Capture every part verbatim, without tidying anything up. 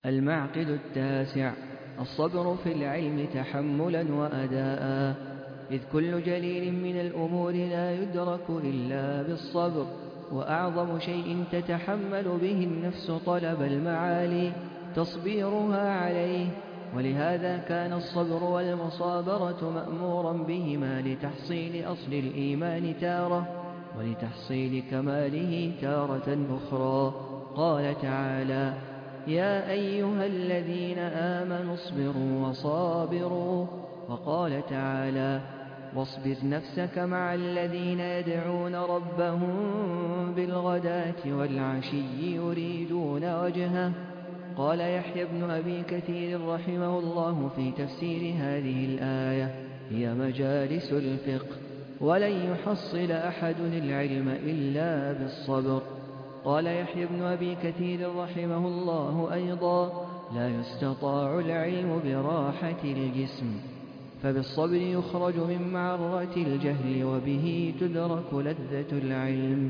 المعقد التاسع: الصبر في العلم تحملا وأداء، إذ كل جليل من الأمور لا يدرك إلا بالصبر، وأعظم شيء تتحمل به النفس طلب المعالي تصبيرها عليه، ولهذا كان الصبر والمصابرة مأمورا بهما لتحصيل أصل الإيمان تارة، ولتحصيل كماله تارة أخرى. قال تعالى: يا أيها الذين آمنوا اصبروا وصابروا. وقال تعالى: واصبر نفسك مع الذين يدعون ربهم بالغداة والعشي يريدون وجهه. قال يحيى بن أبي كثير رحمه الله في تفسير هذه الآية: هي مجالس الفقه، ولن يحصل أحد العلم إلا بالصبر. قال يحيى بن أبي كثير رحمه الله أيضا: لا يستطاع العلم براحة الجسم، فبالصبر يخرج من معرة الجهل، وبه تدرك لذة العلم.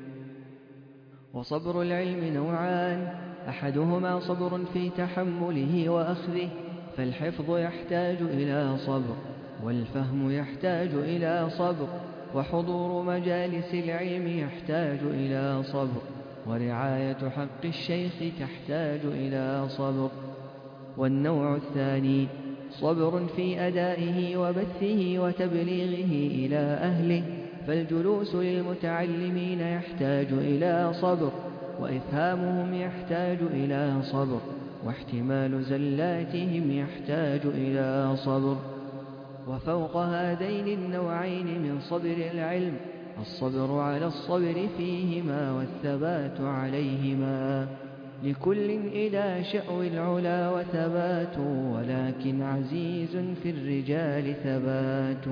وصبر العلم نوعان: أحدهما صبر في تحمله وأخذه، فالحفظ يحتاج إلى صبر، والفهم يحتاج إلى صبر، وحضور مجالس العلم يحتاج إلى صبر، ورعاية حق الشيخ تحتاج إلى صبر. والنوع الثاني صبر في أدائه وبثه وتبليغه إلى أهله، فالجلوس للمتعلمين يحتاج إلى صبر، وإفهامهم يحتاج إلى صبر، واحتمال زلاتهم يحتاج إلى صبر. وفوق هذين النوعين من صبر العلم الصبر على الصبر فيهما والثبات عليهما، لكل إلى شأو العلا وثبات، ولكن عزيز في الرجال ثبات.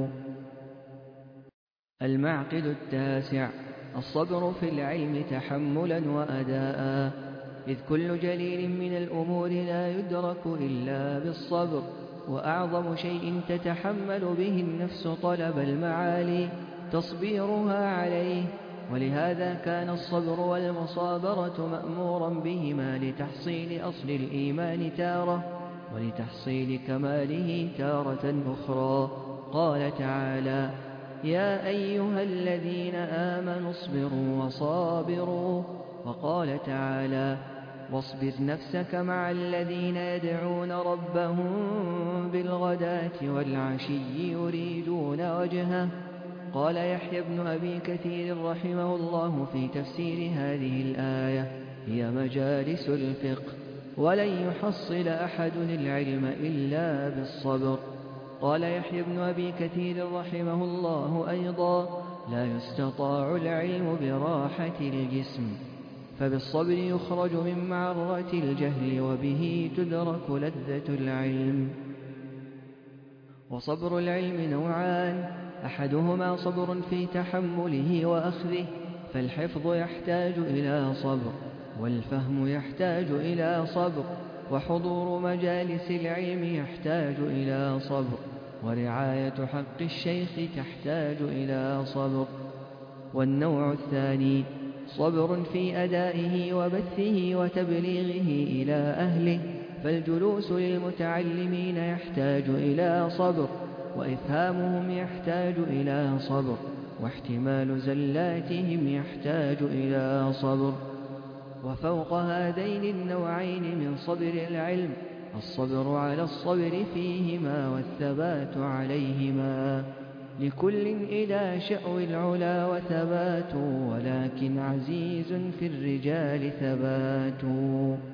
المعقد التاسع: الصبر في العلم تحملا وأداء، إذ كل جليل من الأمور لا يدرك إلا بالصبر، وأعظم شيء تتحمل به النفس طلب المعالي تصبيرها عليه، ولهذا كان الصبر والمصابرة مأمورا بهما لتحصيل أصل الإيمان تارة، ولتحصيل كماله تارة أخرى. قال تعالى: يا أيها الذين آمنوا اصبروا وصابروا. وقال تعالى: واصبر نفسك مع الذين يدعون ربهم بالغداة والعشي يريدون وجهه. قال يحيى بن أبي كثير رحمه الله في تفسير هذه الآية: هي مجالس الفقه، ولن يحصل أحد العلم إلا بالصبر. قال يحيى بن أبي كثير رحمه الله أيضا: لا يستطاع العلم براحة الجسم، فبالصبر يخرج من معرة الجهل، وبه تدرك لذة العلم. وصبر العلم نوعان: أحدهما صبر في تحمله وأخذه، فالحفظ يحتاج إلى صبر، والفهم يحتاج إلى صبر، وحضور مجالس العلم يحتاج إلى صبر، ورعاية حق الشيخ تحتاج إلى صبر. والنوع الثاني صبر في أدائه وبثه وتبليغه إلى أهله، فالجلوس للمتعلمين يحتاج إلى صبر، وإفهامهم يحتاج إلى صبر، واحتمال زلاتهم يحتاج إلى صبر. وفوق هذين النوعين من صبر العلم الصبر على الصبر فيهما والثبات عليهما، لكل إلى شأو العلا وثبات، ولكن عزيز في الرجال ثبات.